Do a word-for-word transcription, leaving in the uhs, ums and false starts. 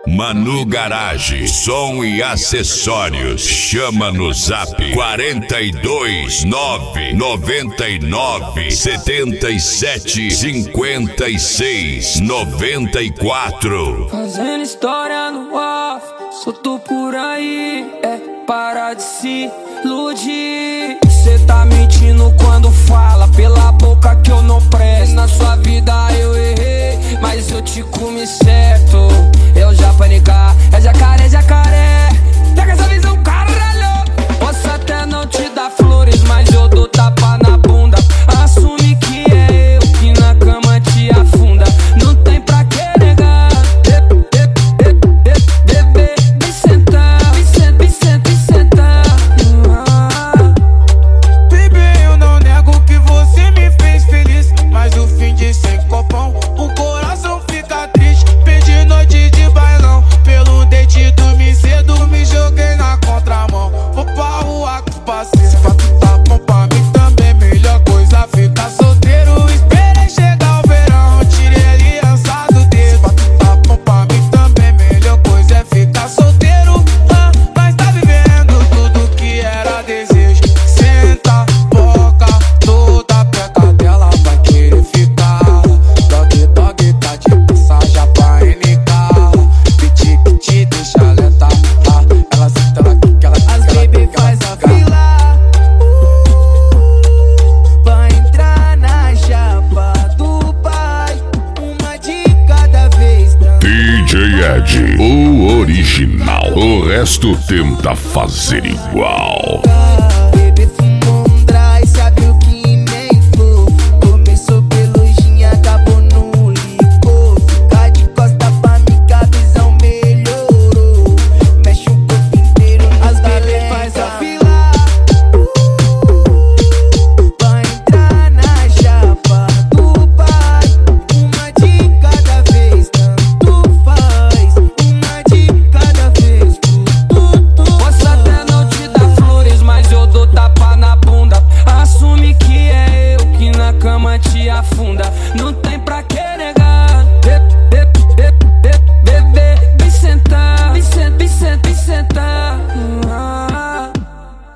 Manu Garage, som e acessórios. Chama no zap quarenta e dois, nove noventa e nove, setenta e sete, cinquenta e seis, noventa e quatro. Fazendo história no off, solto por aí, é para de se iludir. Cê tá mentindo quando fala pela boca que eu não presto. Na sua vida eu errei, mas eu te comi certo. Eu já panicar, é jacaré, jacaré. Pega essa visão, caralho. Posso até não te dar flores, mas eu dou tapa na bunda. Assume que é eu que na cama te afunda. Não tem pra que negar. Bebê, me sentar, me sentar, me sentar, me sentar. Bebê, eu não nego que você me fez feliz, mas o fim de sem copão, o coração fica triste. Perdi noite de bailão, pelo date dormi cedo, me joguei na contramão. Vou pra rua com parceiro, se fato tá bom pra mim também, melhor coisa ficar solteiro. Esperei chegar o verão, tirei aliança do dedo. Se fato tá bom pra mim também, melhor coisa é ficar solteiro. Ah, mas tá vivendo tudo que era desejo. Senta, boca, toda perto dela vai querer ficar. Dog, dog, tá de passagem pra N K. Piti que te deixa alerta. Ah, ela senta, ela quica, ela quica. As baby faz a fila pra entrar na chapa do pai. Uma de cada vez. D J Ed, o original. O resto tenta fazer igual.